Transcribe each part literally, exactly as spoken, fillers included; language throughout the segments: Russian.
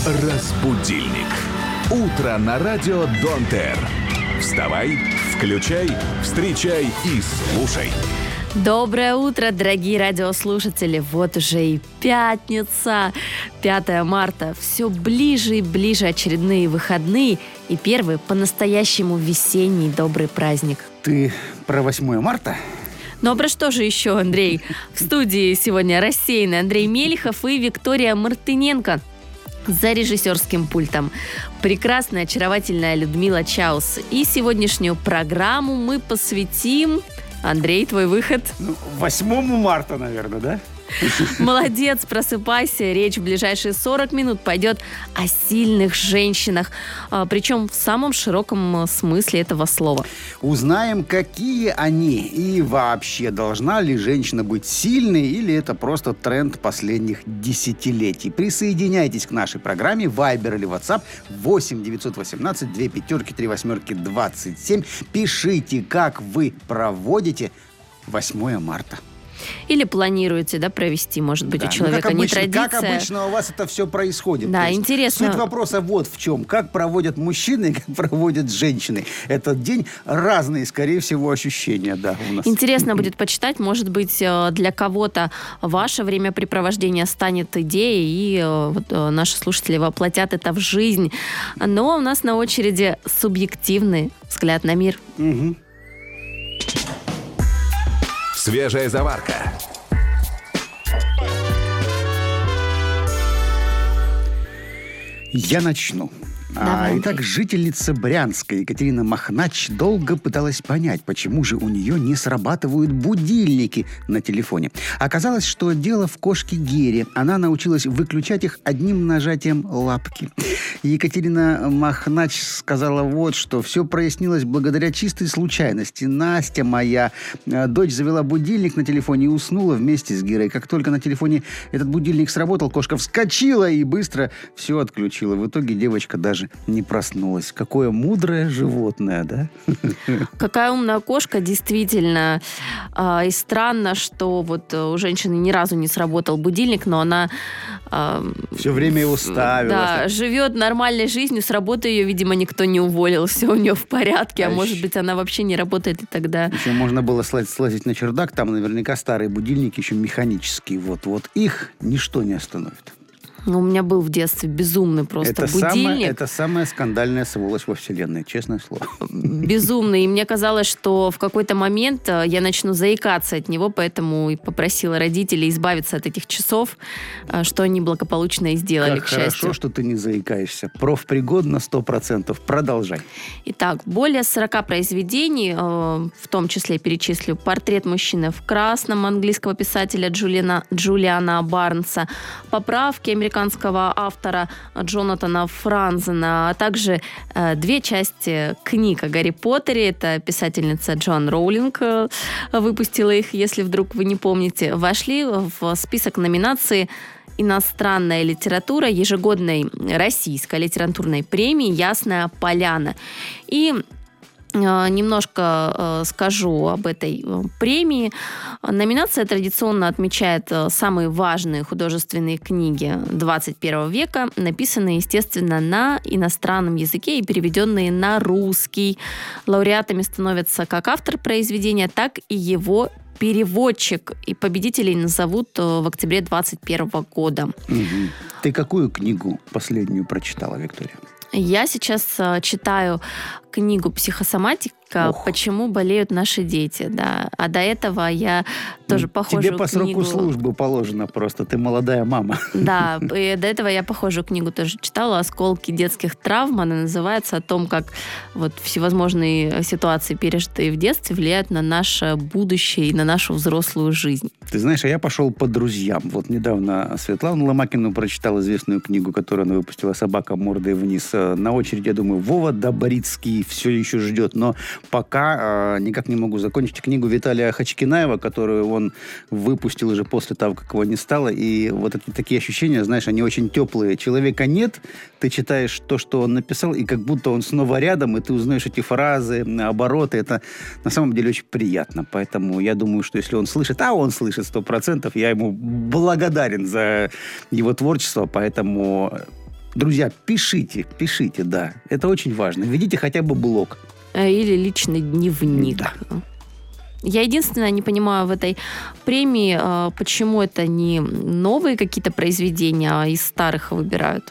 Разбудильник. Утро на радио Донтер. Вставай, включай, встречай и слушай. Доброе утро, дорогие радиослушатели. Вот уже и пятница, пятое марта. Все ближе и ближе очередные выходные и первый по-настоящему весенний добрый праздник. Ты про восьмое марта? Ну а про что же еще, Андрей? В студии сегодня рассеянный Андрей Мелихов и Виктория Мартыненко. За режиссерским пультом прекрасная, очаровательная Людмила Чаус. И сегодняшнюю программу мы посвятим... Андрей, твой выход? Ну, восьмому марта, наверное, да? Молодец, просыпайся. Речь в ближайшие сорок минут пойдет о сильных женщинах. Причем в самом широком смысле этого слова. Узнаем, какие они и вообще, должна ли женщина быть сильной или это просто тренд последних десятилетий. Присоединяйтесь к нашей программе Viber или WhatsApp восемь девятьсот восемнадцать две пятерки три восьмерки двадцать семь. Пишите, как вы проводите восьмое марта. Или планируете, да, провести, может быть, да, у человека ну, как обычно, не традиция. Как обычно у вас это все происходит. Да, интересно. Суть вопроса вот в чем. Как проводят мужчины и как проводят женщины этот день. Разные, скорее всего, ощущения, да, у нас. Интересно будет почитать. Может быть, для кого-то ваше времяпрепровождение станет идеей, и вот наши слушатели воплотят это в жизнь. Но у нас на очереди субъективный взгляд на мир. Угу. Свежая заварка. Я начну. Давай. А, итак, жительница Брянска Екатерина Махнач долго пыталась понять, почему же у нее не срабатывают будильники на телефоне. Оказалось, что дело в кошке Гере. Она научилась выключать их одним нажатием лапки. Екатерина Махнач сказала вот что. Все прояснилось благодаря чистой случайности. Настя моя, дочь, завела будильник на телефоне и уснула вместе с Герой. Как только на телефоне этот будильник сработал, кошка вскочила и быстро все отключила. В итоге девочка даже не проснулась. Какое мудрое животное, да? Какая умная кошка, действительно. И странно, что вот у женщины ни разу не сработал будильник, но она... Все время его ставила. Да, живет нормальной жизнью. С работы ее, видимо, никто не уволил. Все у нее в порядке. А, а может быть, она вообще не работает и тогда... Еще можно было слазить на чердак. Там наверняка старые будильники, еще механические. Вот, вот их ничто не остановит. У меня был в детстве безумный просто это будильник. Самая, это самая скандальная сволочь во вселенной, честное слово. Безумный. И мне казалось, что в какой-то момент я начну заикаться от него, поэтому и попросила родителей избавиться от этих часов, что они благополучно и сделали, как к счастью. Хорошо, что ты не заикаешься. Профпригодно сто процентов. Продолжай. Итак, более сорока произведений, в том числе перечислю «Портрет мужчины в красном» английского писателя Джулиана, Джулиана Барнса, «Поправки» американского автора Джонатана Франзена, а также э, две части книг о Гарри Поттере. Это писательница Джоан Роулинг э, выпустила их, если вдруг вы не помните. Вошли в список номинаций «Иностранная литература» ежегодной российской литературной премии «Ясная поляна». И немножко э, скажу об этой э, премии. Номинация традиционно отмечает э, самые важные художественные книги двадцать первого века, написанные, естественно, на иностранном языке и переведенные на русский. Лауреатами становятся как автор произведения, так и его переводчик. И победителей назовут э, в октябре двадцать первого года. Угу. Ты какую книгу последнюю прочитала, Виктория? Я сейчас э, читаю книгу «Психосоматика. Ох. Почему болеют наши дети». Да. А до этого я тоже похожую Тебе по книгу... сроку службы положено просто. Ты молодая мама. Да, и до этого я похожую книгу тоже читала «Осколки детских травм». Она называется, о том, как вот всевозможные ситуации, пережитые в детстве, влияют на наше будущее и на нашу взрослую жизнь. Ты знаешь, а я пошел по друзьям. Вот недавно Светлану Ломакину прочитал известную книгу, которую она выпустила «Собака мордой вниз». На очереди, я думаю, Вова Добрицкий все еще ждет, но пока э, никак не могу закончить книгу Виталия Хачкинаева, которую он выпустил уже после того, как его не стало. И вот эти такие ощущения, знаешь, они очень теплые. Человека нет, ты читаешь то, что он написал, и как будто он снова рядом, и ты узнаешь эти фразы, обороты. Это на самом деле очень приятно. Поэтому я думаю, что если он слышит, а он слышит сто процентов, я ему благодарен за его творчество, поэтому... Друзья, пишите, пишите, да. Это очень важно. Ведите хотя бы блог. Или личный дневник. Да. Я единственное не понимаю в этой премии, почему это не новые какие-то произведения, а из старых выбирают.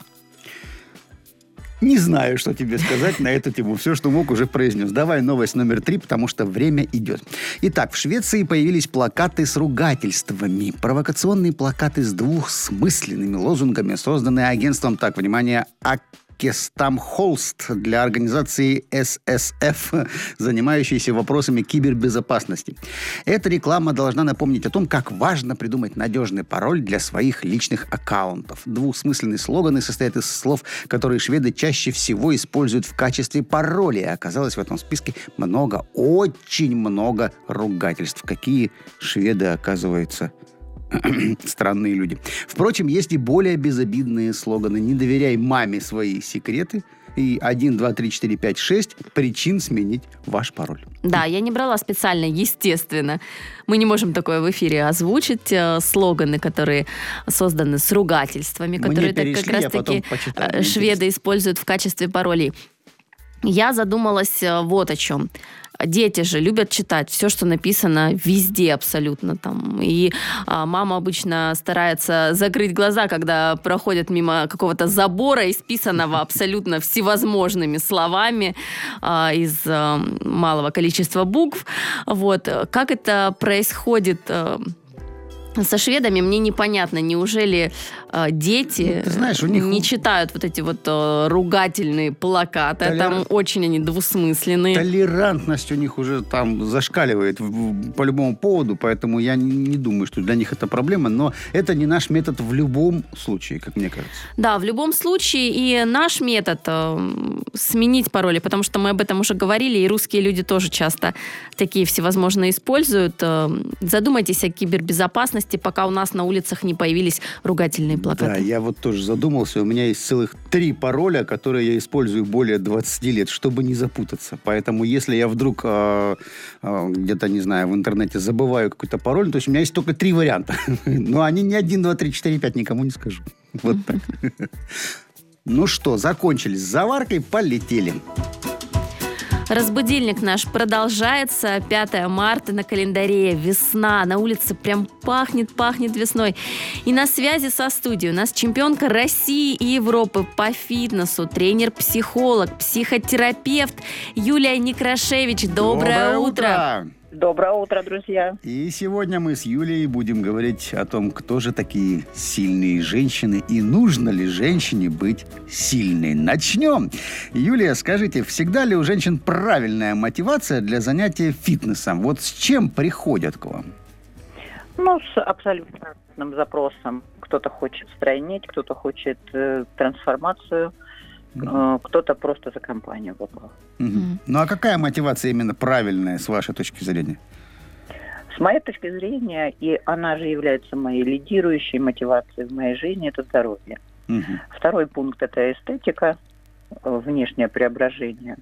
Не знаю, что тебе сказать на эту тему. Все, что мог, уже произнес. Давай новость номер три, потому что время идет. Итак, в Швеции появились плакаты с ругательствами. Провокационные плакаты с двухсмысленными лозунгами, созданные агентством, так, внимание, Акестам Холст для организации эс эс эф, занимающейся вопросами кибербезопасности. Эта реклама должна напомнить о том, как важно придумать надежный пароль для своих личных аккаунтов. Двухсмысленные слоганы состоят из слов, которые шведы чаще всего используют в качестве паролей. Оказалось, в этом списке много, очень много ругательств. Какие шведы, оказывается, странные люди. Впрочем, есть и более безобидные слоганы. Не доверяй маме свои секреты. И один, два, три, четыре, пять, шесть причин сменить ваш пароль. Да, я не брала специально, естественно. Мы не можем такое в эфире озвучить. Э, слоганы, которые созданы с ругательствами, Мы которые так перешли, как раз-таки шведы используют в качестве паролей. Я задумалась вот о чем. Дети же любят читать все, что написано везде абсолютно там. И а, мама обычно старается закрыть глаза, когда проходят мимо какого-то забора, исписанного абсолютно всевозможными словами а, из а, малого количества букв. Вот. Как это происходит а, со шведами, мне непонятно. Неужели э, дети ну, ты знаешь, у них... не читают вот эти вот э, ругательные плакаты? Толер... Там очень они двусмысленные. Толерантность у них уже там зашкаливает в, в, по любому поводу, поэтому я не, не думаю, что для них это проблема, но это не наш метод в любом случае, как мне кажется. Да, в любом случае и наш метод э, сменить пароли, потому что мы об этом уже говорили, и русские люди тоже часто такие всевозможные используют. Э, задумайтесь о кибербезопасности, пока у нас на улицах не появились ругательные плакаты. Да, я вот тоже задумался. У меня есть целых три пароля, которые я использую более двадцати лет, чтобы не запутаться. Поэтому, если я вдруг э, э, где-то, не знаю, в интернете забываю какой-то пароль, то есть у меня есть только три варианта. Но они не один, два, три, четыре, пять, никому не скажу. Вот так. Ну что, закончили с заваркой, полетели. Разбудильник наш продолжается. пятое марта на календаре. Весна. На улице прям пахнет-пахнет весной. И на связи со студией у нас чемпионка России и Европы по фитнесу, тренер-психолог, психотерапевт Юлия Некрашевич. Доброе, Доброе утро. утро! Доброе утро, друзья. И сегодня мы с Юлией будем говорить о том, кто же такие сильные женщины и нужно ли женщине быть сильной. Начнем. Юлия, скажите, всегда ли у женщин правильная мотивация для занятия фитнесом? Вот с чем приходят к вам? Ну, с абсолютно разным запросом. Кто-то хочет стройнеть, кто-то хочет э, трансформацию, э, кто-то просто за компанию попал. Угу. Mm-hmm. Ну, а какая мотивация именно правильная, с вашей точки зрения? С моей точки зрения, и она же является моей лидирующей мотивацией в моей жизни, это здоровье. Mm-hmm. Второй пункт – это эстетика, внешнее преображение.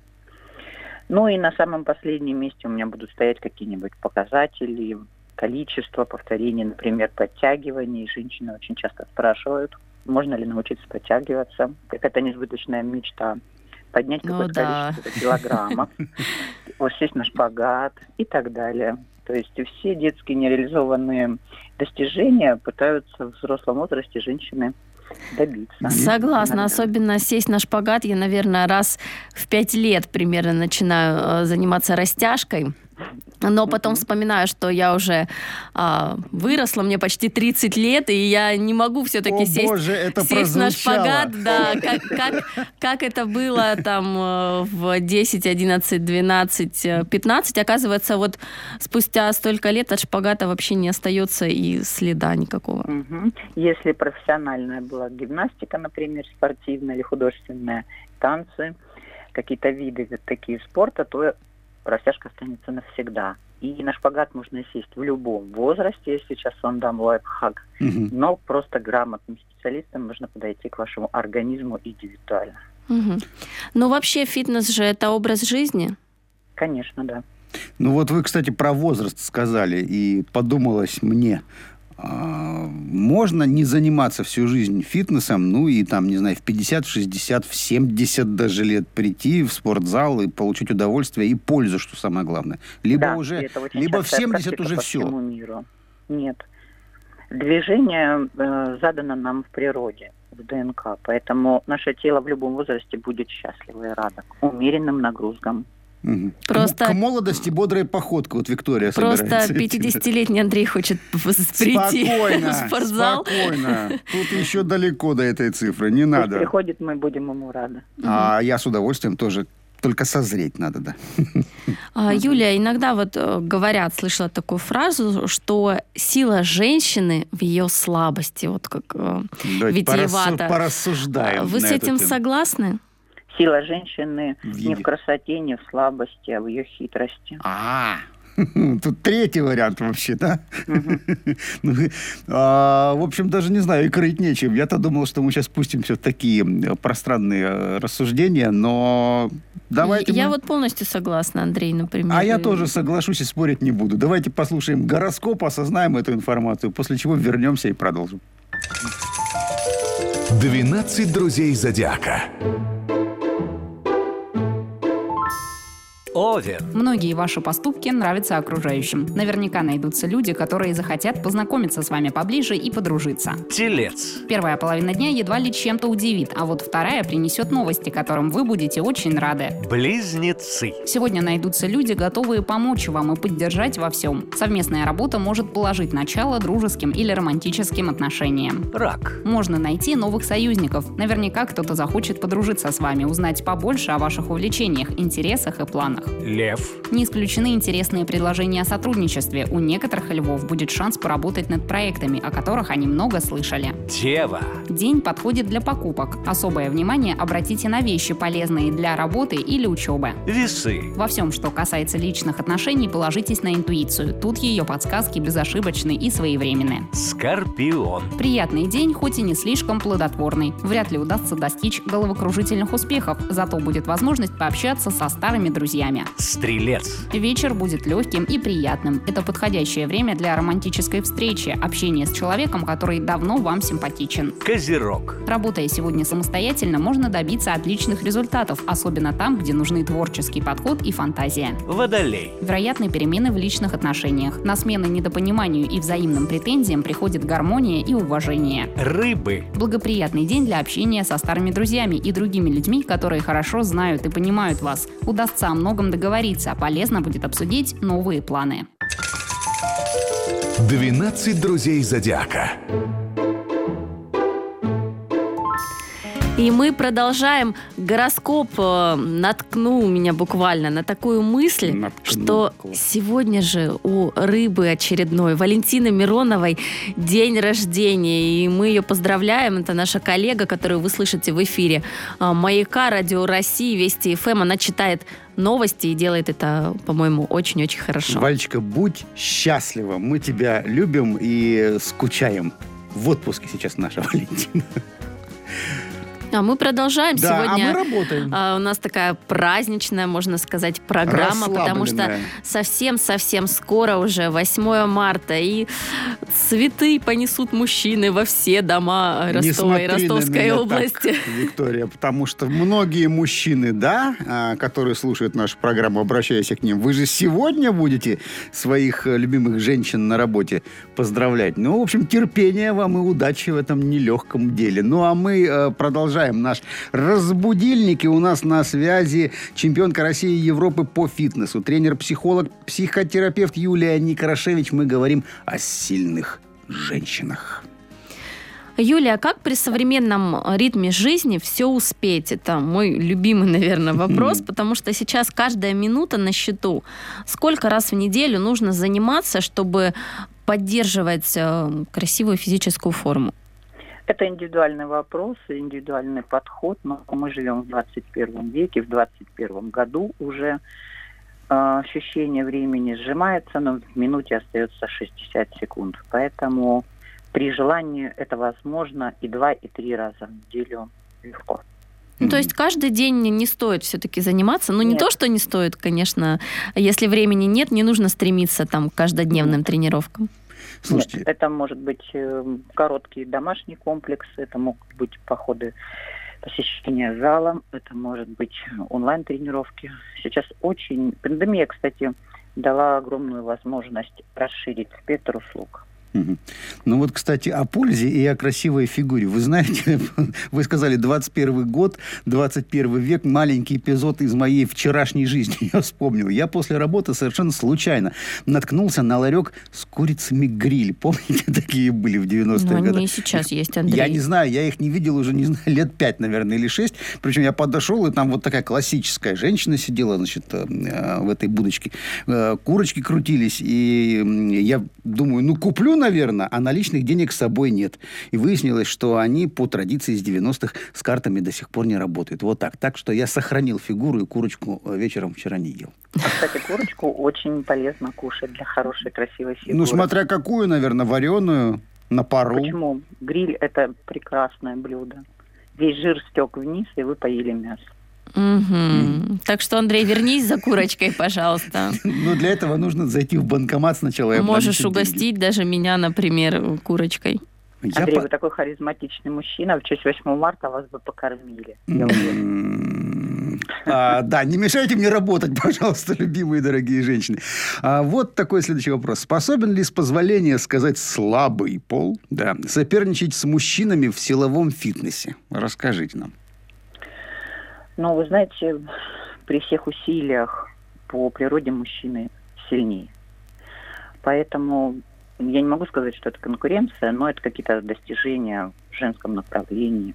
Ну и на самом последнем месте у меня будут стоять какие-нибудь показатели, количество повторений, например, подтягиваний. Женщины очень часто спрашивают, можно ли научиться подтягиваться. Какая-то несбыточная мечта. Поднять ну, какое-то да. количество килограммов, вот сесть на шпагат и так далее. То есть все детские нереализованные достижения пытаются в взрослом возрасте женщины добиться. Согласна. Иногда. Особенно сесть на шпагат. Я, наверное, раз в пять лет примерно начинаю заниматься растяжкой. Но потом вспоминаю, что я уже а, выросла, мне почти тридцать лет, и я не могу все-таки О, сесть, Боже, это сесть на шпагат. Да, как, как, как это было там в десять, одиннадцать, двенадцать, пятнадцать. Оказывается, вот спустя столько лет от шпагата вообще не остается и следа никакого. Угу. Если профессиональная была гимнастика, например, спортивная или художественная, танцы, какие-то виды вот такие спорта, то растяжка останется навсегда. И на шпагат можно сесть в любом возрасте. Я сейчас вам дам лайфхак. Угу. Но просто грамотным специалистам можно подойти к вашему организму индивидуально. Угу. Ну, вообще, фитнес же это образ жизни? Конечно, да. Ну, вот вы, кстати, про возраст сказали, и подумалось мне, Можно не заниматься всю жизнь фитнесом, ну и там, не знаю, в пятьдесят, в шестьдесят, в семьдесят даже лет прийти в спортзал и получить удовольствие и пользу, что самое главное. Либо да, уже, либо в семьдесят уже по все. Всему миру. Нет. Движение э, задано нам в природе, в ДНК, поэтому наше тело в любом возрасте будет счастливо и радо умеренным нагрузкам. Угу. Просто... К молодости бодрая походка. Вот Виктория Просто собирается. пятидесятилетний Андрей хочет прийти спокойно, в спортзал. Спокойно. Тут еще далеко до этой цифры. Не надо. Пусть приходит, мы будем ему рады. А угу. я с удовольствием тоже. Только созреть надо, да. А, Юлия, иногда вот говорят, слышала такую фразу, что сила женщины в ее слабости. Вот как Давайте витиевато. Порассуждаем. Вы с этим согласны? Сила женщины в не в красоте, не в слабости, а в ее хитрости. А, тут третий вариант вообще, да? Uh-huh. ну, а, в общем, даже не знаю, и крыть нечем. Я-то думал, что мы сейчас спустимся в такие пространные рассуждения, но давайте... Я мы... вот полностью согласна, Андрей, например. А я тоже соглашусь и спорить не буду. Давайте послушаем гороскоп, осознаем эту информацию, после чего вернемся и продолжим. двенадцать друзей зодиака. Овен. Многие ваши поступки нравятся окружающим. Наверняка найдутся люди, которые захотят познакомиться с вами поближе и подружиться. Телец. Первая половина дня едва ли чем-то удивит, а вот вторая принесет новости, которым вы будете очень рады. Близнецы. Сегодня найдутся люди, готовые помочь вам и поддержать во всем. Совместная работа может положить начало дружеским или романтическим отношениям. Рак. Можно найти новых союзников. Наверняка кто-то захочет подружиться с вами, узнать побольше о ваших увлечениях, интересах и планах. Лев. Не исключены интересные предложения о сотрудничестве. У некоторых львов будет шанс поработать над проектами, о которых они много слышали. Дева. День подходит для покупок. Особое внимание обратите на вещи, полезные для работы или учебы. Весы. Во всем, что касается личных отношений, положитесь на интуицию. Тут ее подсказки безошибочны и своевременны. Скорпион. Приятный день, хоть и не слишком плодотворный. Вряд ли удастся достичь головокружительных успехов, зато будет возможность пообщаться со старыми друзьями. Стрелец. Вечер будет легким и приятным. Это подходящее время для романтической встречи, общения с человеком, который давно вам симпатичен. Козерог. Работая сегодня самостоятельно, можно добиться отличных результатов, особенно там, где нужны творческий подход и фантазия. Водолей. Вероятны перемены в личных отношениях. На смену недопониманию и взаимным претензиям приходит гармония и уважение. Рыбы. Благоприятный день для общения со старыми друзьями и другими людьми, которые хорошо знают и понимают вас. Удастся о многом договориться, полезно будет обсудить новые планы. двенадцать друзей зодиака. И мы продолжаем. Гороскоп э, наткнул меня буквально на такую мысль, наткнул, что класс. Сегодня же у рыбы очередной, Валентины Мироновой, день рождения. И мы ее поздравляем. Это наша коллега, которую вы слышите в эфире э, «Маяка», Радио России, Вести эф эм. Она читает новости и делает это, по-моему, очень-очень хорошо. Валечка, будь счастлива. Мы тебя любим и скучаем. В отпуске сейчас наша Валентина. А мы продолжаем. Да, сегодня. А мы работаем. А, у нас такая праздничная, можно сказать, программа, потому что совсем-совсем скоро уже восьмое марта, и цветы понесут мужчины во все дома Ростова и Ростовской области. Так, Виктория, потому что многие мужчины, да, которые слушают нашу программу, обращаясь к ним, вы же сегодня будете своих любимых женщин на работе поздравлять. Ну, в общем, терпения вам и удачи в этом нелегком деле. Ну, а мы продолжаем наш разбудильник, и у нас на связи чемпионка России и Европы по фитнесу, тренер-психолог, психотерапевт Юлия Некрашевич. Мы говорим о сильных женщинах. Юлия, как при современном ритме жизни все успеть? Это мой любимый, наверное, вопрос, потому что сейчас каждая минута на счету. Сколько раз в неделю нужно заниматься, чтобы поддерживать красивую физическую форму? Это индивидуальный вопрос, индивидуальный подход, но мы живем в двадцать первом веке, в двадцать первом году уже э, ощущение времени сжимается, но в минуте остается шестьдесят секунд. Поэтому при желании это возможно и два, и три раза в неделю легко. Ну, то есть каждый день не стоит все-таки заниматься. Ну, не нет. То, что не стоит, конечно. Если времени нет, не нужно стремиться там, к каждодневным нет. тренировкам. Слушайте. Нет, это может быть короткие домашние комплексы, это могут быть походы, посещение зала, это может быть онлайн-тренировки. Сейчас очень... Пандемия, кстати, дала огромную возможность расширить спектр услуг. Угу. Ну вот, кстати, о пользе и о красивой фигуре. Вы знаете, вы сказали двадцать первый год, двадцать первый век, маленький эпизод из моей вчерашней жизни. Я вспомнил. Я после работы совершенно случайно наткнулся на ларек с курицами гриль. Помните, такие были в девяностые годы? Ну, они и сейчас есть, Андрей. Я не знаю, я их не видел уже, не знаю, лет пять, наверное, или шесть. Причем я подошел, и там вот такая классическая женщина сидела, значит, в этой будочке. Курочки крутились, и я думаю, ну, куплю, наверное, а наличных денег с собой нет. И выяснилось, что они по традиции из девяностых с картами до сих пор не работают. Вот так. Так что я сохранил фигуру и курочку вечером вчера не ел. А, кстати, курочку очень полезно кушать для хорошей, красивой фигуры. Ну, смотря какую, наверное, вареную, на пару. Почему? Гриль – это прекрасное блюдо. Весь жир стек вниз, и вы поели мясо. Угу. Mm. Так что, Андрей, вернись за курочкой, пожалуйста. Ну, для этого нужно зайти в банкомат сначала. Можешь угостить даже меня, например, курочкой. Андрей, Я вы по... такой харизматичный мужчина. В честь восьмого марта вас бы покормили. Я а, да, не мешайте мне работать, пожалуйста, любимые дорогие женщины. А, вот такой следующий вопрос. Способен ли, с позволения сказать, слабый пол, да, соперничать с мужчинами в силовом фитнесе? Расскажите нам. Ну, вы знаете, при всех усилиях по природе мужчины сильнее. Поэтому я не могу сказать, что это конкуренция, но это какие-то достижения в женском направлении.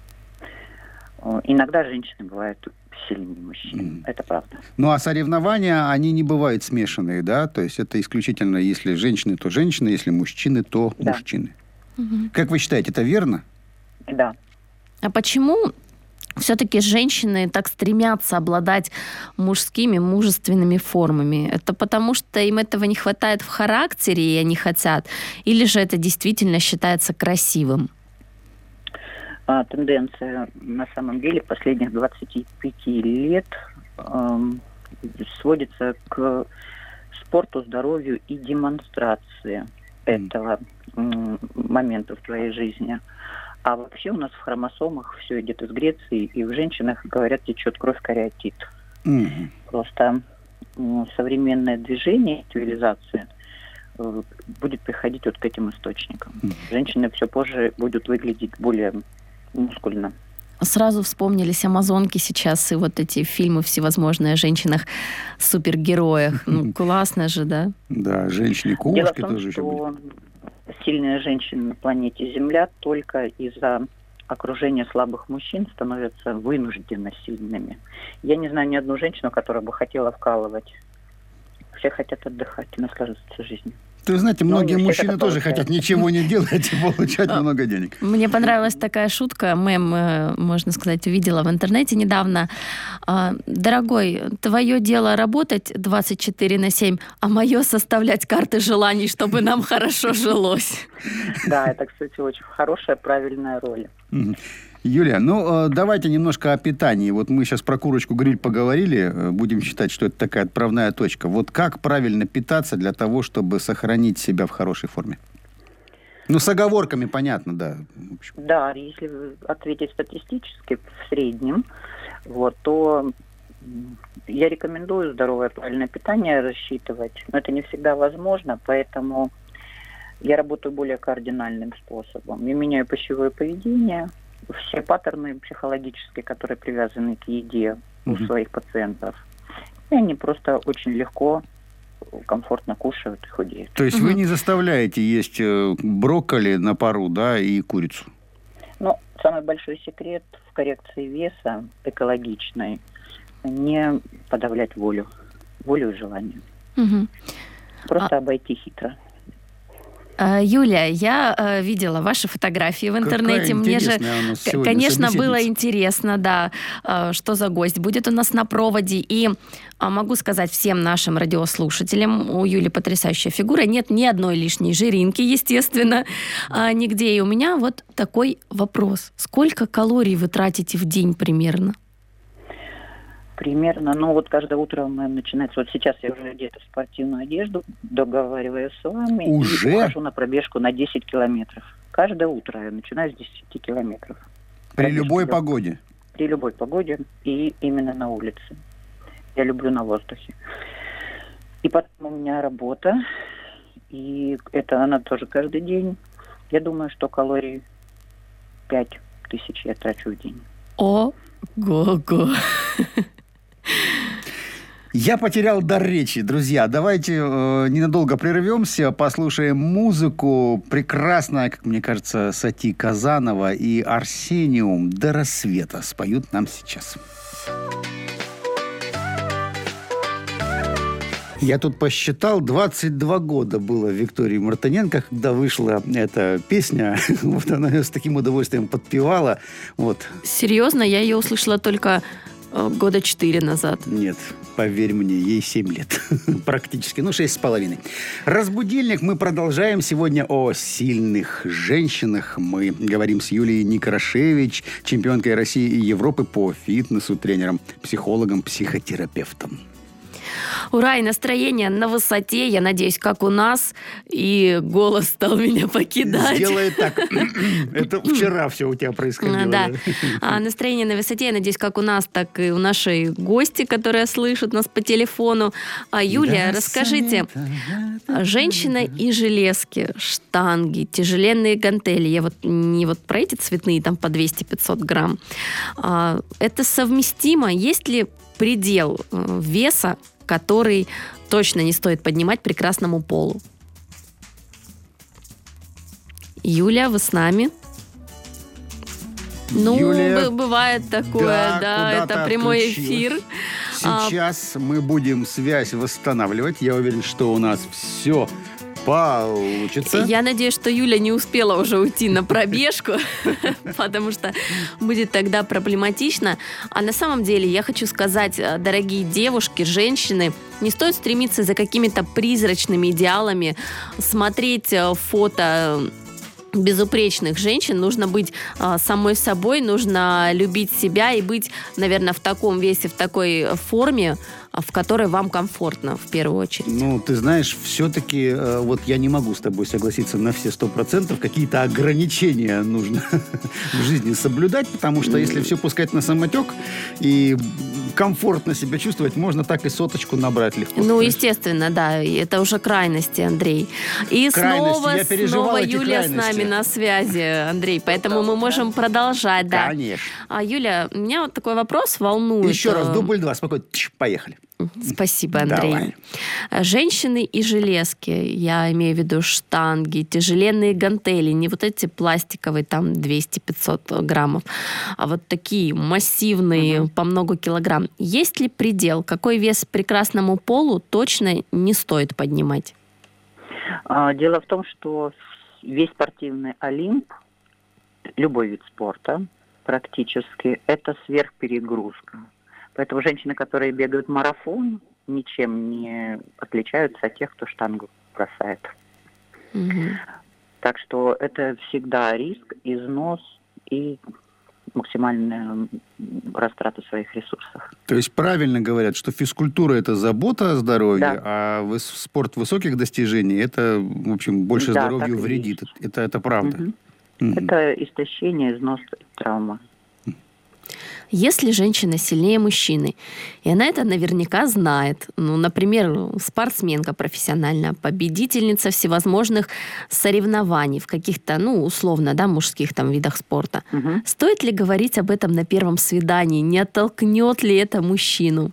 Иногда женщины бывают сильнее мужчин. Mm. Это правда. Ну, а соревнования, они не бывают смешанные, да? То есть это исключительно, если женщины, то женщины, если мужчины, то да. мужчины. Mm-hmm. Как вы считаете, это верно? Да. А почему... Все-таки женщины так стремятся обладать мужскими, мужественными формами. Это потому, что им этого не хватает в характере, и они хотят? Или же это действительно считается красивым? А, тенденция на самом деле последних двадцати пяти лет э, сводится к спорту, здоровью и демонстрации этого э, момента в твоей жизни. А вообще у нас в хромосомах все идет из Греции, и в женщинах, говорят, течет кровь кариатид. Mm-hmm. Просто ну, современное движение, цивилизация э, будет приходить вот к этим источникам. Mm-hmm. Женщины все позже будут выглядеть более мускульно. Сразу вспомнились амазонки сейчас, и вот эти фильмы всевозможные о женщинах-супергероях. Ну, классно же, да? Да, женщины-кошки тоже еще были. Сильные женщины на планете Земля только из-за окружения слабых мужчин становятся вынужденно сильными. Я не знаю ни одну женщину, которая бы хотела вкалывать. Все хотят отдыхать и наслаждаться жизнью. Вы знаете, многие ну, мужчины тоже хотят ничего не делать и получать много денег. Мне понравилась такая шутка, мем, можно сказать, увидела в интернете недавно. Дорогой, твое дело работать двадцать четыре на семь, а мое составлять карты желаний, чтобы нам хорошо жилось. Да, это, кстати, очень хорошая, правильная роль. Юлия, ну, давайте немножко о питании. Вот мы сейчас про курочку-гриль поговорили, будем считать, что это такая отправная точка. Вот как правильно питаться для того, чтобы сохранить себя в хорошей форме? Ну, с оговорками, понятно, да. Да, если ответить статистически, в среднем, вот, то я рекомендую здоровое, правильное питание рассчитывать. Но это не всегда возможно, поэтому я работаю более кардинальным способом. Я меняю пищевое поведение. Все паттерны психологические, которые привязаны к еде у mm-hmm. своих пациентов, и они просто очень легко, комфортно кушают и худеют. То есть mm-hmm. вы не заставляете есть брокколи на пару, да, и курицу? Ну, самый большой секрет в коррекции веса экологичной – не подавлять волю, волю и желание. Mm-hmm. Просто а... обойти хитро. Юлия, я э, видела ваши фотографии в интернете. Мне же, конечно, было интересно, да, э, что за гость будет у нас на проводе. И э, могу сказать всем нашим радиослушателям, у Юли потрясающая фигура. Нет ни одной лишней жиринки, естественно, э, нигде. И у меня вот такой вопрос. Сколько калорий вы тратите в день примерно? Примерно, ну вот каждое утро у меня начинается, вот сейчас я уже одета в спортивную одежду, договариваюсь с вами, уже? И ухожу на пробежку на десять километров. Каждое утро я начинаю с десяти километров. При Пробежку любой до... погоде? При любой погоде и именно на улице. Я люблю на воздухе. И потом у меня работа, и это она тоже каждый день. Я думаю, что калорий пять тысяч я трачу в день. Ого-го. Я потерял дар речи, друзья. Давайте э, ненадолго прервемся, послушаем музыку. Прекрасная, как мне кажется, Сати Казанова и Арсениум «До рассвета» споют нам сейчас. Я тут посчитал, двадцать два года было Виктории Мартыненко, когда вышла эта песня. Вот она ее с таким удовольствием подпевала. Вот. Серьезно, я ее услышала только года четыре назад. Нет, поверь мне, ей семь лет. Практически, ну, шесть с половиной. Разбудильник. Мы продолжаем сегодня о сильных женщинах. Мы говорим с Юлией Некрашевич, чемпионкой России и Европы по фитнесу, тренером, психологом, психотерапевтом. Ура, и настроение на высоте, я надеюсь, как у нас, и голос стал меня покидать. Сделай так. Это вчера все у тебя происходило. Да. А настроение на высоте, я надеюсь, как у нас, так и у нашей гости, которая слышит нас по телефону. А, Юлия, расскажите, женщина и железки, штанги, тяжеленные гантели, я вот не вот про эти цветные, там по двести-пятьсот грамм, а, это совместимо? Есть ли предел веса, который точно не стоит поднимать прекрасному полу? Юля, вы с нами? Ну, Юлия, бывает такое, да, да это прямой эфир. Сейчас а... мы будем связь восстанавливать. Я уверен, что у нас все получится. Я надеюсь, что Юля не успела уже уйти на пробежку, потому что будет тогда проблематично. А на самом деле я хочу сказать, дорогие девушки, женщины, не стоит стремиться за какими-то призрачными идеалами, смотреть фото безупречных женщин. Нужно быть а, самой собой, нужно любить себя и быть, наверное, в таком весе, в такой форме, в которой вам комфортно, в первую очередь. Ну, ты знаешь, все-таки э, вот я не могу с тобой согласиться на все сто процентов. Какие-то ограничения нужно в жизни соблюдать, потому что если все пускать на самотек и комфортно себя чувствовать, можно так и соточку набрать легко. Ну, понимаешь? Естественно, да. Это уже крайности, Андрей. И крайности. снова, снова Юлия крайности. С нами на связи, Андрей. Поэтому да, мы можем да. продолжать. Да. Конечно. А, Юля, меня вот такой вопрос волнует. Еще раз, дубль два. Спокойно. Поехали. Спасибо, Андрей. Давай. Женщины и железки, я имею в виду штанги, тяжеленные гантели, не вот эти пластиковые, там двести-пятьсот граммов, а вот такие массивные, угу. по много килограмм. Есть ли предел? Какой вес прекрасному полу точно не стоит поднимать? Дело в том, что весь спортивный Олимп, любой вид спорта практически, это сверхперегрузка. Поэтому женщины, которые бегают марафон, ничем не отличаются от тех, кто штангу бросает. Угу. Так что это всегда риск, износ и максимальная растрата своих ресурсов. То есть правильно говорят, что физкультура – это забота о здоровье, да. а спорт высоких достижений – это, в общем, больше да, здоровью вредит. Это, это правда. Угу. Угу. Это истощение, износ, травма. Если женщина сильнее мужчины, и она это наверняка знает, ну, например, спортсменка профессиональная, победительница всевозможных соревнований в каких-то, ну, условно, да, мужских там видах спорта, угу. стоит ли говорить об этом на первом свидании? Не оттолкнет ли это мужчину?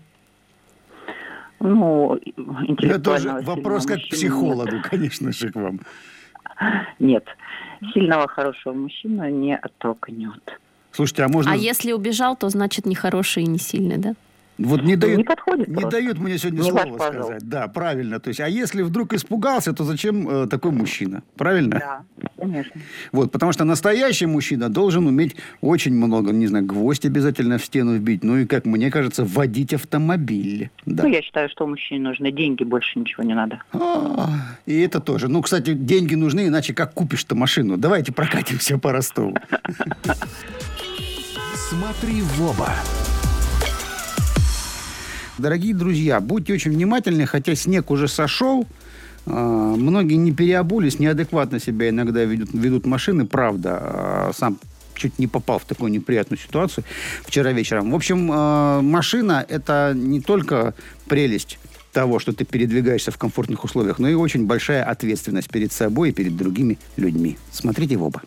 Ну, это тоже вопрос как к психологу, нет. Конечно же, к вам. Нет, сильного, хорошего мужчину не оттолкнет. Слушайте, а можно... А если убежал, то значит не хороший и не сильный, да? Вот не дают, не подходит не дают мне сегодня не слово сказать. Да, правильно. То есть, а если вдруг испугался, то зачем э, такой мужчина? Правильно? Да, конечно. Вот, потому что настоящий мужчина должен уметь очень много, не знаю, гвоздь обязательно в стену вбить, ну и, как мне кажется, водить автомобиль. Да. Ну, я считаю, что мужчине нужны деньги, больше ничего не надо. А, и это тоже. Ну, кстати, деньги нужны, иначе как купишь-то машину? Давайте прокатимся по Ростову. Смотри в оба. Дорогие друзья, будьте очень внимательны, хотя снег уже сошел, э, многие не переобулись, неадекватно себя иногда ведут, ведут машины, правда, э, сам чуть не попал в такую неприятную ситуацию вчера вечером. В общем, э, машина – это не только прелесть того, что ты передвигаешься в комфортных условиях, но и очень большая ответственность перед собой и перед другими людьми. Смотрите в оба.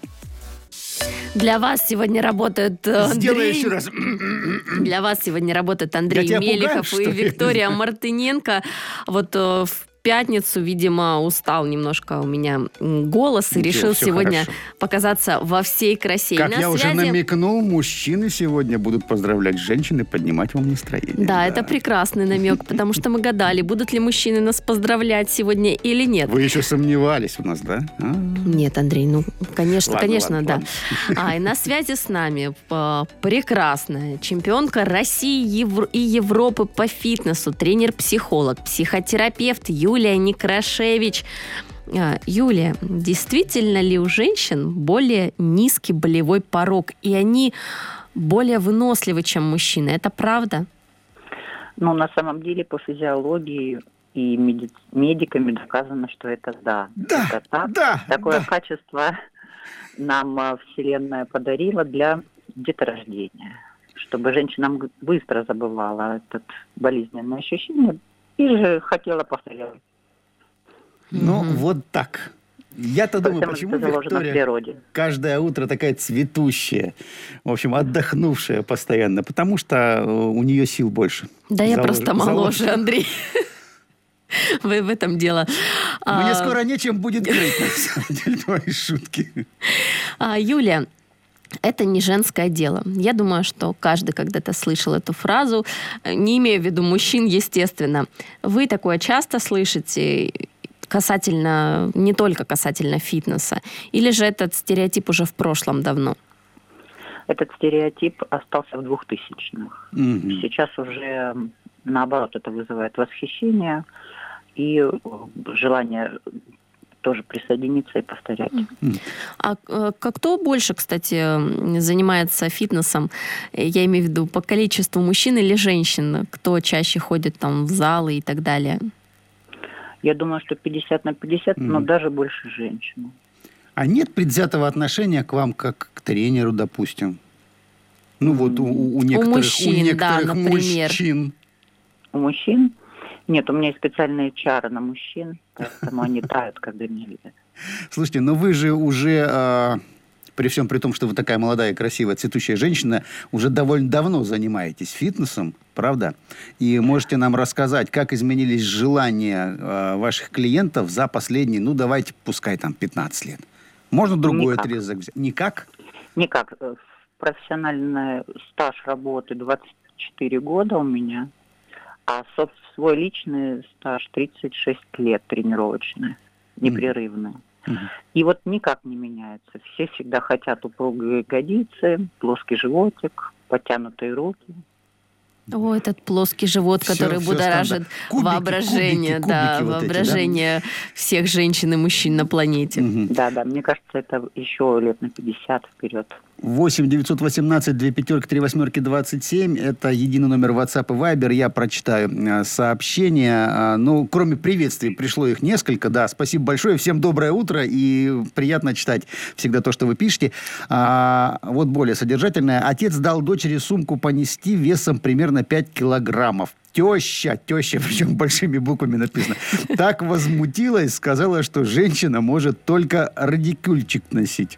Для вас сегодня работают Андрей... Сделай еще раз. Для вас сегодня работают Андрей Я тебя Мелехов пугаю, и Виктория Мартыненко. Вот э, в пятницу, видимо, устал немножко у меня голос и Ничего, решил все сегодня хорошо. показаться во всей красе. Как На я уже связи- намекнул, мужчины сегодня будут поздравлять женщин и поднимать вам настроение. Да, это прекрасный намек, потому что мы гадали, будут ли мужчины нас поздравлять сегодня или нет. Вы еще сомневались у нас, да? А? Нет, Андрей, ну, конечно, Ладно, конечно, ладно, да. ладно. А, и на связи с нами э, прекрасная чемпионка России Евро- и Европы по фитнесу, тренер-психолог, психотерапевт Юлия Некрашевич. А, Юлия, действительно ли у женщин более низкий болевой порог, и они более выносливы, чем мужчины? Это правда? Ну, на самом деле, по физиологии и меди- медиками доказано, что это да. Да, это так. да, Такое да. качество нам а, Вселенная подарила для деторождения, чтобы женщина м- быстро забывала это болезненное ощущение и же хотела повторять. Ну, Мгм. вот так. Я-то думаю, Потому почему что это заложено в Виктория природе. каждое утро такая цветущая, в общем, отдохнувшая постоянно, потому что э, у нее сил больше. Да, я Залож- просто моложе, залож- Андрей. В, в этом дело. Мне А, скоро нечем будет крыть, на самом деле, твои шутки. а, Юлия, это не женское дело. Я думаю, что каждый когда-то слышал эту фразу, э, не имея в виду мужчин, естественно. Вы такое часто слышите касательно, не только касательно фитнеса? Или же этот стереотип уже в прошлом давно? Этот стереотип остался в двухтысячных. Мгм. Сейчас уже, наоборот, это вызывает восхищение и э, желание тоже присоединиться и повторять. А э, как- кто больше, кстати, м, занимается фитнесом? Э, Я имею в виду по количеству мужчин или женщин? Кто чаще ходит там в залы и так далее? Я думаю, что пятьдесят на пятьдесят, но Мгм. даже больше женщин. А нет предвзятого отношения к вам как к тренеру, допустим? Ну вот у, у- у некоторых, мужчин, у да, некоторых например. мужчин. У мужчин? Нет, у меня есть специальные чары на мужчин, поэтому они тают, когда меня видят. Слушайте, но вы же уже, а, при всем при том, что вы такая молодая, красивая, цветущая женщина, уже довольно давно занимаетесь фитнесом, правда? И можете нам рассказать, как изменились желания а, ваших клиентов за последние, ну давайте, пускай там пятнадцать лет. Можно другой Никак. отрезок взять? Никак? Никак. Э, Профессиональный стаж работы двадцать четыре года у меня, а соб- свой личный стаж тридцать шесть лет тренировочный, непрерывный. Мгм. И вот никак не меняется. Все всегда хотят упругие ягодицы, плоский животик, подтянутые руки. О, этот плоский живот, Всё- который всё будоражит стандарт. Кубики, воображение, кубики, да, кубики вот эти, да? воображение всех женщин и мужчин на планете. Мгм. Да, да, мне кажется, это еще лет на пятьдесят вперед. восемь девятьсот восемнадцать две пятерки три восьмерки двадцать семь. Это единый номер WhatsApp и Viber. Я прочитаю э, сообщения. А, ну, кроме приветствий, пришло их несколько. Да, спасибо большое. Всем доброе утро. И приятно читать всегда то, что вы пишете. А, вот более содержательное. Отец дал дочери сумку понести весом примерно пять килограммов. Теща, теща, причем большими буквами написано, так возмутилась, сказала, что женщина может только радикюльчик носить.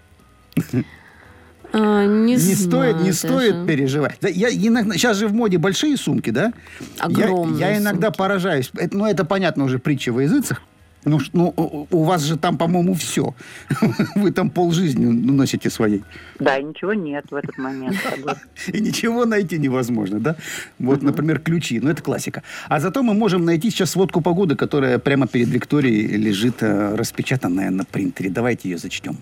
А, не Не знаю стоит, не даже. стоит переживать. Да, я иногда, сейчас же в моде большие сумки, да? Огромные Я, я иногда сумки. поражаюсь. Это, ну, это понятно уже притча во языцах. Ну, ш- ну, у у вас же там, по-моему, все. Вы там полжизни носите своей. Да, и ничего нет в этот момент. согласна. И ничего найти невозможно, да? Вот, например, ключи. Ну, это классика. А зато мы можем найти сейчас сводку погоды, которая прямо перед Викторией лежит э, распечатанная на принтере. Давайте ее зачтем.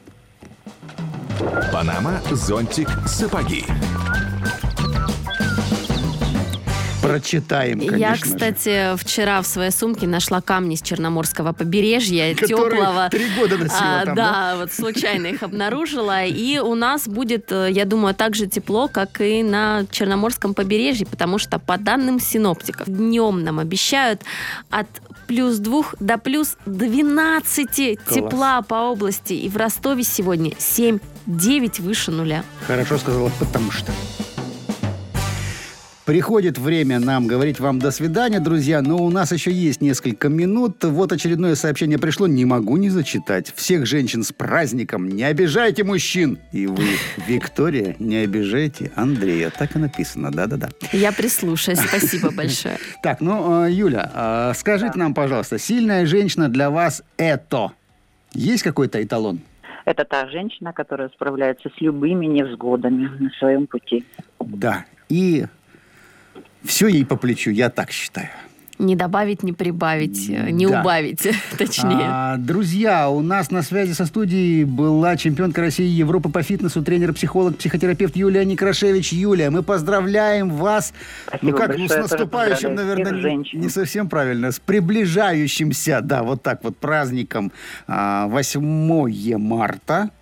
Панама, зонтик, сапоги. Прочитаем, конечно Я, же. кстати, вчера в своей сумке нашла камни с Черноморского побережья, Которые теплого. три года носила а, там, да, да? вот случайно их обнаружила. И у нас будет, я думаю, так же тепло, как и на Черноморском побережье, потому что, по данным синоптиков, днем нам обещают от плюс двух до плюс двенадцати Класс. тепла по области. И в Ростове сегодня семь-девять выше нуля. Хорошо сказала, потому что... Приходит время нам говорить вам до свидания, друзья, но у нас еще есть несколько минут. Вот очередное сообщение пришло, не могу не зачитать. Всех женщин с праздником, не обижайте мужчин. И вы, Виктория, не обижайте Андрея. Так и написано, да-да-да. Я прислушаюсь, спасибо большое. Так, ну, Юля, скажите нам, пожалуйста, сильная женщина для вас это? Есть какой-то эталон? Это та женщина, которая справляется с любыми невзгодами на своем пути. Да, и... Все ей по плечу, я так считаю. Не добавить, не прибавить, не Да. убавить, точнее. А, друзья, у нас на связи со студией была чемпионка России и Европы по фитнесу, тренер-психолог, психотерапевт Юлия Некрашевич. Юлия, мы поздравляем вас. Спасибо ну как, большое, ну, с я наступающим, тоже наверное, поздравляю всех женщин. не совсем правильно, с приближающимся, да, вот так вот праздником а, восьмое марта.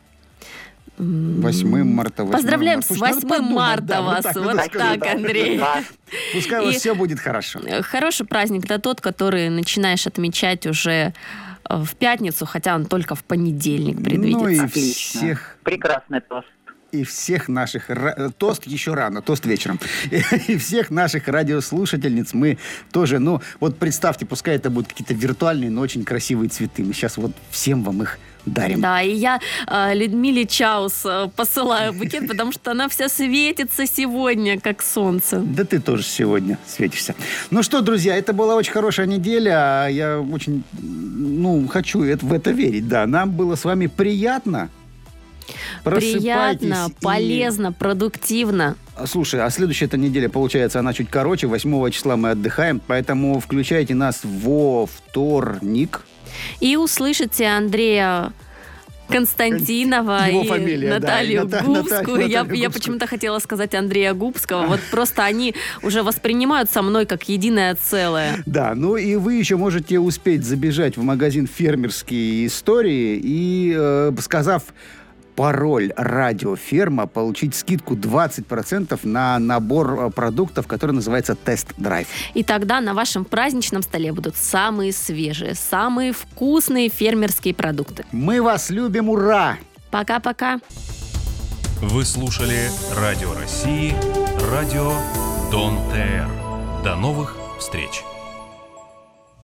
восьмое марта. восьмое Поздравляем марта. с Пусть надо восьмым подумать, марта да, вас. так Вот надо так, сказать. Андрей. Пускай у вас И- все будет хорошо. Хороший праздник – это тот, который начинаешь отмечать уже э, в пятницу, хотя он только в понедельник предвидится. Ну и Отлично. всех... Прекрасный тост. И всех наших... ра- Тост еще рано, тост вечером. И, и всех наших радиослушательниц мы тоже... Ну, вот представьте, пускай это будут какие-то виртуальные, но очень красивые цветы. Мы сейчас вот всем вам их дарим. Да, и я э, Людмиле Чаус э, посылаю букет, потому что она вся светится сегодня, как солнце. Да ты тоже сегодня светишься. Ну что, друзья, это была очень хорошая неделя. Я очень, ну, хочу это- в это верить. Да, нам было с вами приятно. Просыпайтесь Приятно, и- полезно, продуктивно. А, Слушай, а следующая эта неделя, получается, она чуть короче. восьмого числа мы отдыхаем, поэтому включайте нас во вторник. И услышите Андрея Константинова Его и фамилия, да, Наталью и Ната- Губскую. Наталью- я Наталью я Губскую. почему-то хотела сказать Андрея Губского. Вот просто они уже воспринимают со мной как единое целое. Да, ну и вы еще можете успеть забежать в магазин «Фермерские истории» и, э, сказав пароль «Радиоферма», получить скидку двадцать процентов на набор э, продуктов, который называется «Тест-драйв». И тогда на вашем праздничном столе будут самые свежие, самые вкусные фермерские продукты. Мы вас любим, ура! Пока-пока. Вы слушали Радио России, радио Дон ТР. До новых встреч!